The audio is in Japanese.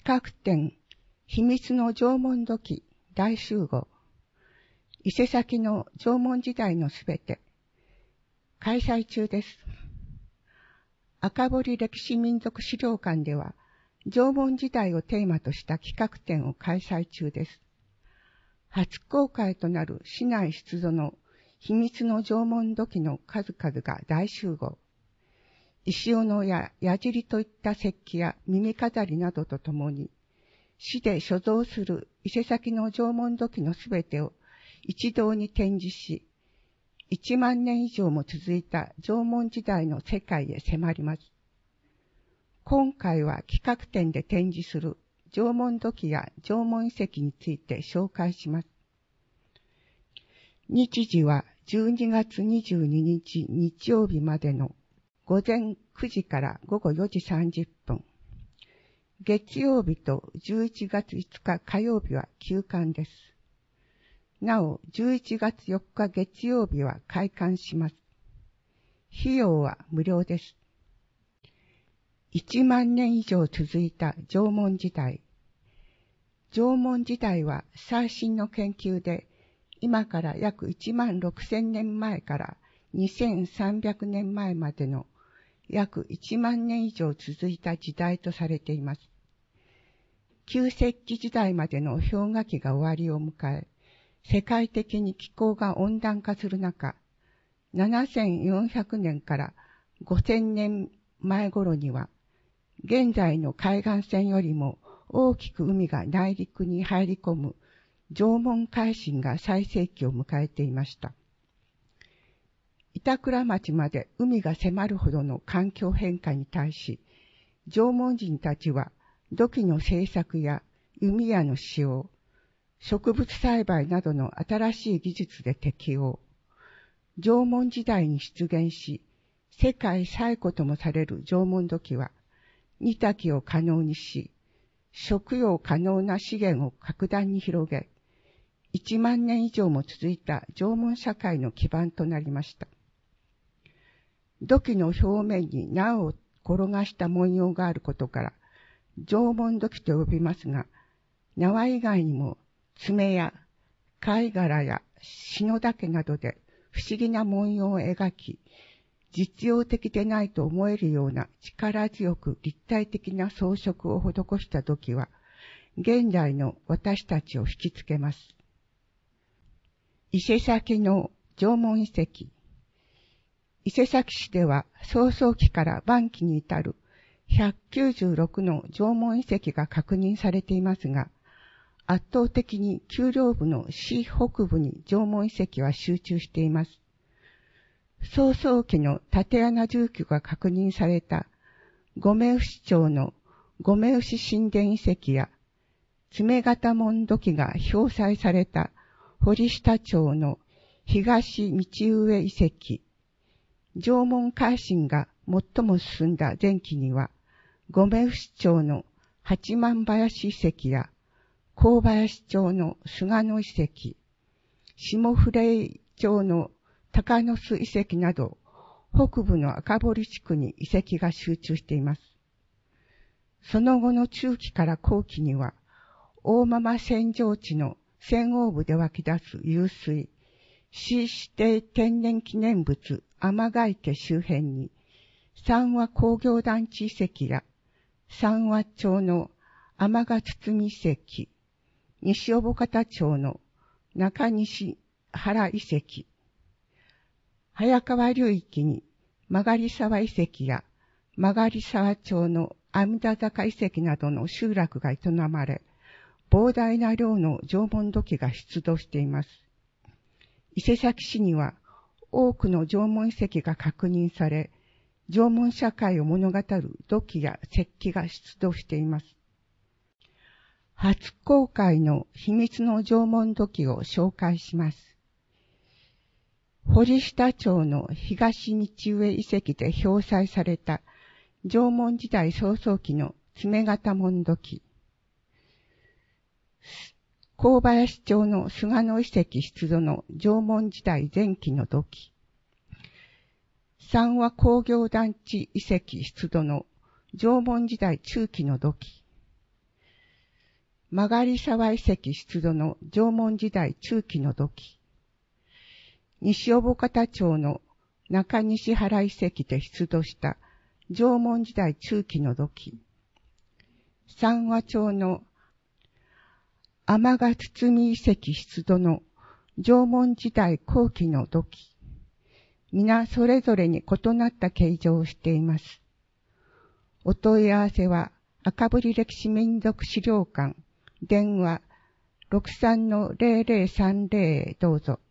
企画展秘密の縄文土器大集合伊勢崎の縄文時代のすべて開催中です。赤堀歴史民族資料館では縄文時代をテーマとした企画展を開催中です。初公開となる市内出土の秘密の縄文土器の数々が大集合。石斧や矢尻といった石器や耳飾りなどとともに、市で所蔵する伊勢崎の縄文土器のすべてを一堂に展示し、1万年以上も続いた縄文時代の世界へ迫ります。今回は企画展で展示する縄文土器や縄文遺跡について紹介します。日時は12月22日日曜日までの午前9時から午後4時30分。月曜日と11月5日火曜日は休館です。なお、11月4日月曜日は開館します。費用は無料です。1万年以上続いた縄文時代。縄文時代は最新の研究で、今から約1万6000年前から2300年前までの約1万年以上続いた時代とされています。旧石器時代までの氷河期が終わりを迎え、世界的に気候が温暖化する中、7400年から5000年前頃には、現在の海岸線よりも大きく海が内陸に入り込む縄文海進が最盛期を迎えていました。板倉町まで海が迫るほどの環境変化に対し、縄文人たちは土器の製作や弓矢の使用、植物栽培などの新しい技術で適応。縄文時代に出現し、世界最古ともされる縄文土器は、煮炊きを可能にし、食用可能な資源を格段に広げ、1万年以上も続いた縄文社会の基盤となりました。土器の表面に縄を転がした文様があることから、縄文土器と呼びますが、縄以外にも爪や貝殻や篠竹などで不思議な文様を描き、実用的でないと思えるような力強く立体的な装飾を施した土器は、現代の私たちを引きつけます。伊勢崎の縄文遺跡。伊勢崎市では草創期から晩期に至る196の縄文遺跡が確認されていますが、圧倒的に丘陵部の市北部に縄文遺跡は集中しています。草創期の竪穴住居が確認された五目牛町の五目牛神殿遺跡や爪形門土器が表彩された堀下町の東道上遺跡、縄文海進が最も進んだ前期には、五目牛町の八幡林遺跡や神林町の菅野遺跡、下古井町の高野巣遺跡など、北部の赤堀地区に遺跡が集中しています。その後の中期から後期には、大間々扇状地の扇央部で湧き出す湧水、市指定天然記念物天ヶ池周辺に、三和工業団地遺跡や、三和町の天ヶ堤遺跡、西小保方町の中西原遺跡、早川流域に曲沢遺跡や曲沢町の阿弥陀坂遺跡などの集落が営まれ、膨大な量の縄文土器が出土しています。伊勢崎市には多くの縄文遺跡が確認され、縄文社会を物語る土器や石器が出土しています。初公開の秘密の縄文土器を紹介します。堀下町の東道上遺跡で表彩された縄文時代草創期の爪形門土器。神林町の菅野遺跡出土の縄文時代前期の土器。三和工業団地遺跡出土の縄文時代中期の土器。 曲沢遺跡出土の縄文時代中期の土器。西小保方町の中西原遺跡で出土した縄文時代中期の土器。三和町の天ヶ堤遺跡出土の縄文時代後期の土器。皆それぞれに異なった形状をしています。お問い合わせは赤堀歴史民族資料館電話 63-0030 へどうぞ。